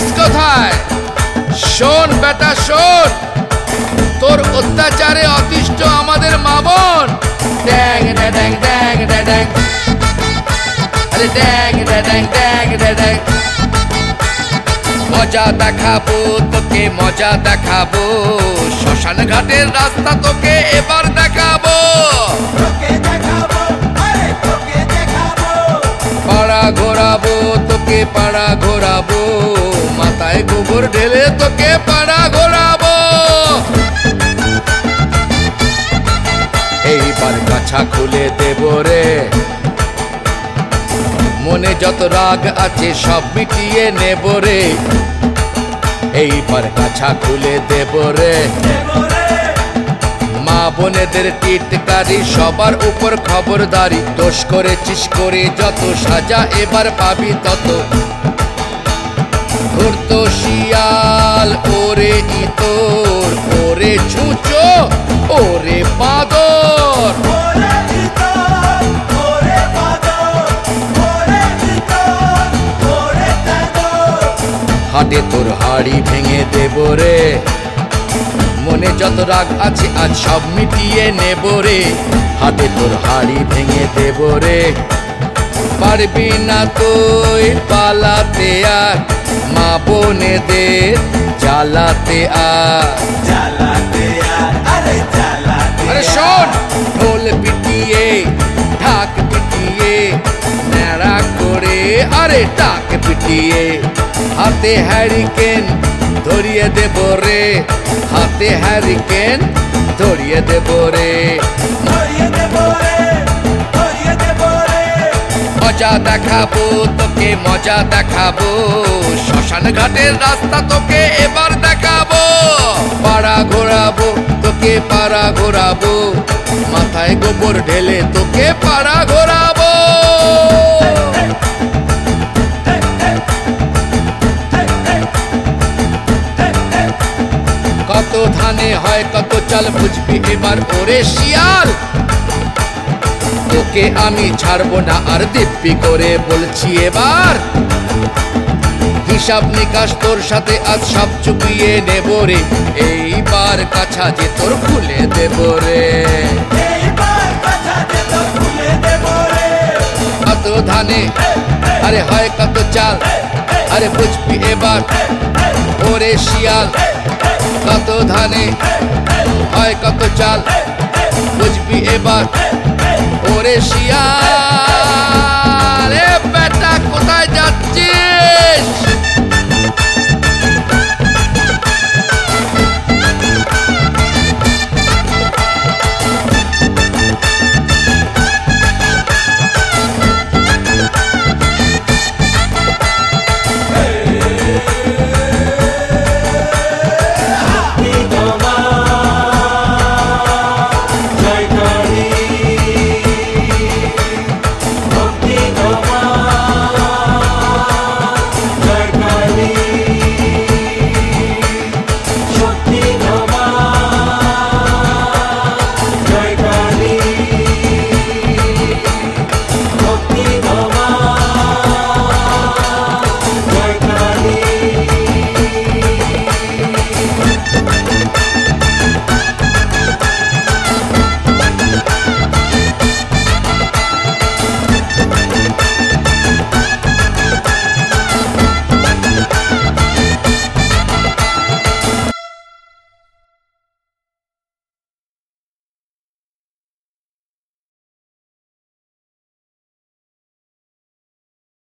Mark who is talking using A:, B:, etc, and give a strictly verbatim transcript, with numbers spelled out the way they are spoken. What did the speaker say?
A: যাচ্ছিস কোথায়? শোন বেটা শোন, তোর অত্যাচারে অতিষ্ঠ আমাদের মা বোন। ড্যাং ড্যাং ড্যাং ড্যাং, আরে ড্যাং ড্যাং ড্যাং ড্যাং। মজা দেখাবো তোকে, মজা দেখাবো, শ্মশান ঘাটের রাস্তা তোকে এবার দেখাবো। পাড়া ঘোরাবো তোকে, পাড়া ঘোরাবো, মাথায় গোবর ঢেলে তোকে পাড়া ঘোরাবো। এইবার কাছা খুলে দেব রে, মনে যত রাগ আছে সব মিটিয়ে নেব রে। এইবার কাছা খুলে দেব রে, মা বোনেদের টিটকারি, সবার উপর খবরদারি। দোষ করেছিস করে যত, সাজা এবার পাবি তত। ধরতো শিয়াল ওরে ইতর, ওরে ছুঁচো ওরে বাদর। হাটে তোর হাড়ি ভেঙে দেব রে, মনে যত রাগ আছে আজ সব মিটিয়ে নেব রে। হাটে তোর হাড়ি ভেঙে দেব রে, পারবি না তুই পালাতে আর, মা বোনেদের জ্বালাতে আর। আরে শোন, ঢোল পিটিয়ে ঢাক পিটিয়ে ন্যাড়া করে, আরে টাক পিটিয়ে হাতে হ্যারিকেন ধরিয়ে দেব রে, হাতে হ্যারিকেন ধরিয়ে দেব রে। মজা দেখাবো তোকে, মজা দেখাবো, শ্মশান ঘাটের রাস্তা তোকে এবার দেখাবো। পাড়া ঘোরাবো তোকে, পাড়া ঘোরাবো, মাথায় গোবর ঢেলে তোকে পাড়া ঘোরাবো। কত ধানে হয় কত চাল, বুঝবি এবার ওরে শিয়াল। তোকে আমি ছাড়বো না আর, দিব্যি করে বলছি এবার। হিসাব নিকাশ তোর সাথে আজ সব চুকিয়ে নেব রে, এইবার কাছা যে তোর খুলে দেব রে। কত ধানে আরে হয় কত চাল, আরে বুঝবি এবার ওরে শিয়াল। কত ধানে হয় কত চাল, বুঝবি এবার ওরে শিয়াল। এ বেটা কোথায় যাচ্ছিস?